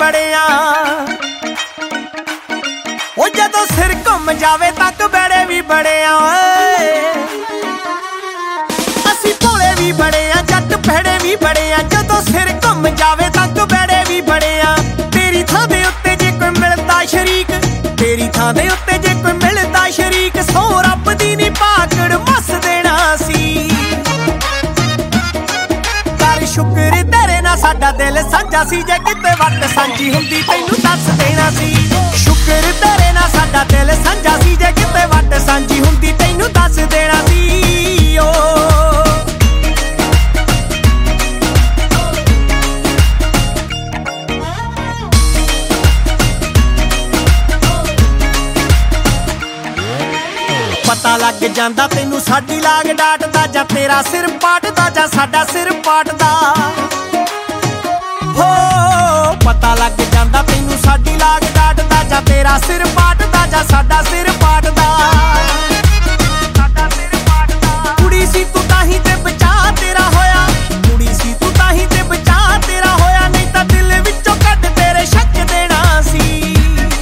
बड़े आ ओ जदों सिर घुम जावे तक बेड़े भी बड़े आ असी भोले भी बड़े आ जट भैड़े भी बड़े आ जदों सिर घुम जावे तक बेड़े भी बड़े आ तेरी थां दे उत्ते जे कोई मिलदा शरीक तेरी थां दे उत्ते जे कोई मिलदा शरीक सौ रब दी नी भागड़ मस देना सी कर शुक्र तेरे नाल साडा दिल साझा सी जे किते वट सांझी हुंदी तैनूं दस देना सी शुक्र तेरे नाल साडा दिल साझा सी जे किते वट सांझी हुंदी तैनूं दस देना सी ओ पता लग जांदा तैनूं साडी लाग डाटदा जां तेरा सिर पाटदा जां साडा सिर पाटदा हो पता लग जांदा तैनूं साडी लाग डाटदा जां तेरा सिर पाटदा जां साडा सिर पाटदा कुड़ी सी तूं ताहीं ते बचा तेरा होया कुड़ी सी तूं ताहीं ते बचा तेरा होया नहीं तां दिल विचों कढ तेरे शक देना सी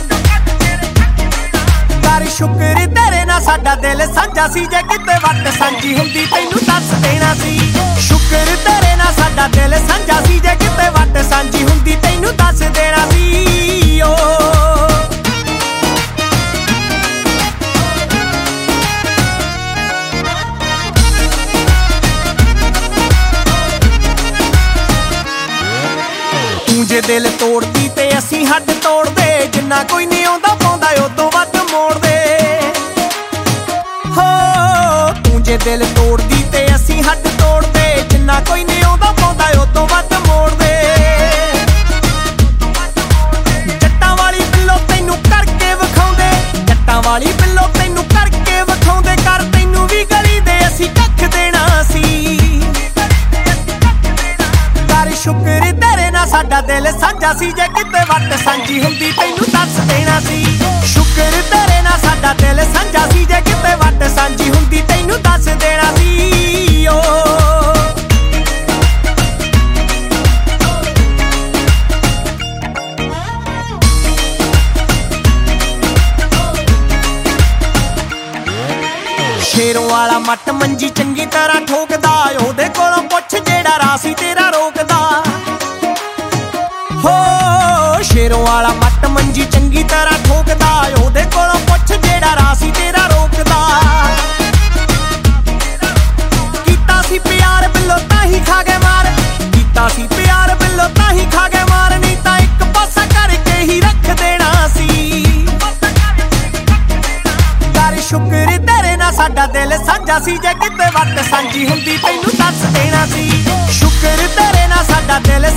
कर शुक्र तेरे नाल साडा दिल साझा सी जे किते वट सांझी हुंदी तैनूं दस देना सी शुक्र तेरे नाल साडा दिल साझा सी जे किते वट सांझी हुंदी तैनूं दस देना सी ओ तूं जे दिल तोड़दी ते असीं हੱਡ तोड़दे जिन्ना कोई नहीं आउंदा पाउंदा उदों वध मोड़दे हो तूं जे दिल तोड़दी ते असीं हੱਡ तोड़दे जिन्ना कोई नहीं आउंदा पाउंदा उदों वध मोड़दे जट्टां वाली बिल्लो तैनूं करके विखाउंदे जट्टां वाली बिल्लो तैनूं करके विखाउंदे कर तैनूं भी गली दे असीं कख देना सी कर शुक्र तेरे नाल साडा दिल साझा सी जे किते वट सांझी हुंदी तैनूं दस देना सी शुक्र तेरे नाल साडा दिल साझा सी जे किते वट सांझी हुंदी तैनूं दस देना सी ओ शेरों वाला मट मंजी चंगी तरह ठोकदा ओहदे कोलों पुछ जेड़ा रासी तेरा रोकदा हो शेरों वाला मट मंजी चंगी तरह ठोकदा ओहदे कोलों पुछ जेड़ा रासी तेरा रोकदा कीता सी प्यार बिल्लो ताही खा गए मार कीता सी प्यार बिल्लो ताही खा गए मार नहीं तां इक पासा करके ही रख देना सी कर शुक्र तेरे नाल साडा दिल साझा सी जे किते वट सांझी हुंदी तैनूं दस देना सी शुक्र तेरे नाल साडा दिल